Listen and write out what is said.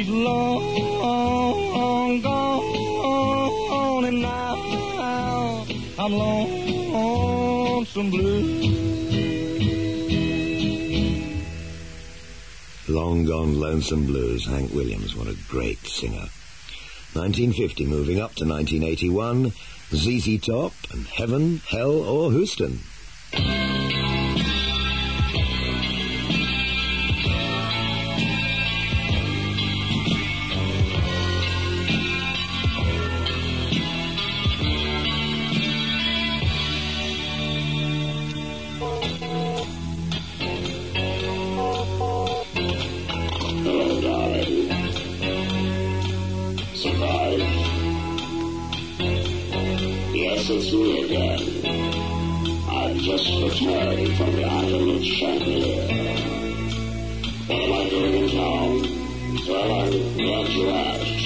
She's long gone, and now I'm lonesome blue. Long Gone Lonesome Blues, Hank Williams, what a great singer. 1950, moving up to 1981, ZZ Top and Heaven, Hell or Houston. It's me again. I've just returned from the island of Chandelier. What am I doing in town? Well, I'm glad you asked.